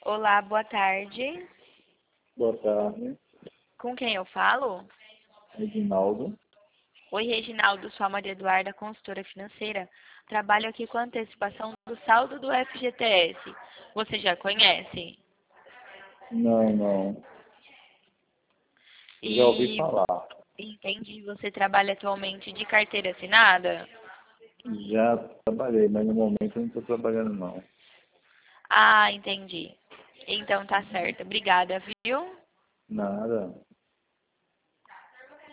Olá, boa tarde. Boa tarde, Com quem eu falo? Reginaldo. Oi, Reginaldo, sou a Maria Eduarda, consultora financeira. Trabalho aqui com antecipação do saldo do FGTS. Você já conhece? Não, não. Já ouvi E falar. entendi, você trabalha atualmente de carteira assinada? Já trabalhei, mas no momento eu não estou trabalhando, não. Ah, entendi. Então tá certo. Obrigada, viu? Nada.